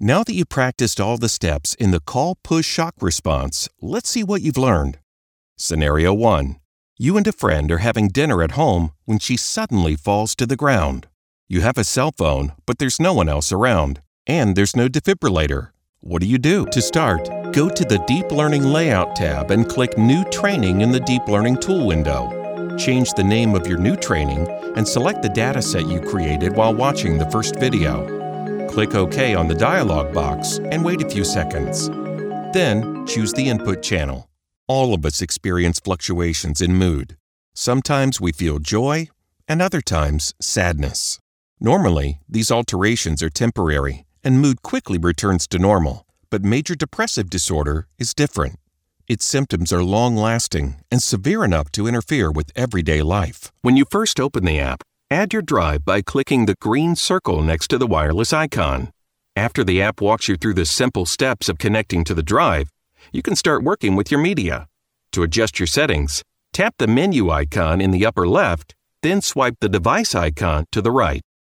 Now that you practiced all the steps in the call-push-shock response, let's see what you've learned. Scenario 1. You and a friend are having dinner at home when she suddenly falls to the ground. You have a cell phone, but there's no one else around, and there's no defibrillator. What do you do? To start, go to the Deep Learning Layout tab and click New Training in the Deep Learning Tool window. Change the name of your new training and select the dataset you created while watching the first video. Click OK on the dialog box and wait a few seconds. Then, choose the input channel. All of us experience fluctuations in mood. Sometimes we feel joy, and other times sadness. Normally, these alterations are temporary, and mood quickly returns to normal. But major depressive disorder is different. Its symptoms are long-lasting and severe enough to interfere with everyday life. When you first open the app, add your drive by clicking the green circle next to the wireless icon. After the app walks you through the simple steps of connecting to the drive, you can start working with your media. To adjust your settings, tap the menu icon in the upper left, then swipe the device icon to the right.